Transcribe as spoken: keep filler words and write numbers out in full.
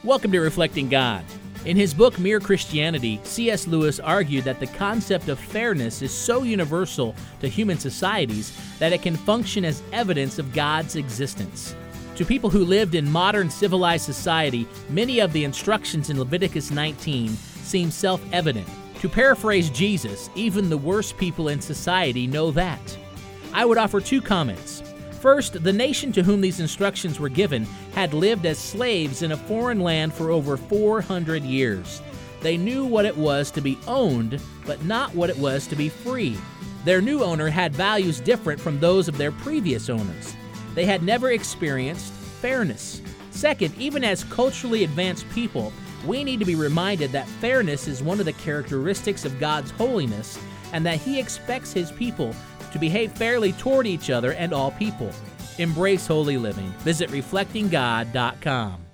Welcome to Reflecting God. In his book, Mere Christianity, C S Lewis argued that the concept of fairness is so universal to human societies that it can function as evidence of God's existence. To people who lived in modern civilized society, many of the instructions in Leviticus nineteen seem self-evident. To paraphrase Jesus, even the worst people in society know that. I would offer two comments. First, the nation to whom these instructions were given had lived as slaves in a foreign land for over four hundred years. They knew what it was to be owned, but not what it was to be free. Their new owner had values different from those of their previous owners. They had never experienced fairness. Second, even as culturally advanced people, we need to be reminded that fairness is one of the characteristics of God's holiness, and that He expects His people to behave fairly toward each other and all people. Embrace holy living. Visit reflecting god dot com.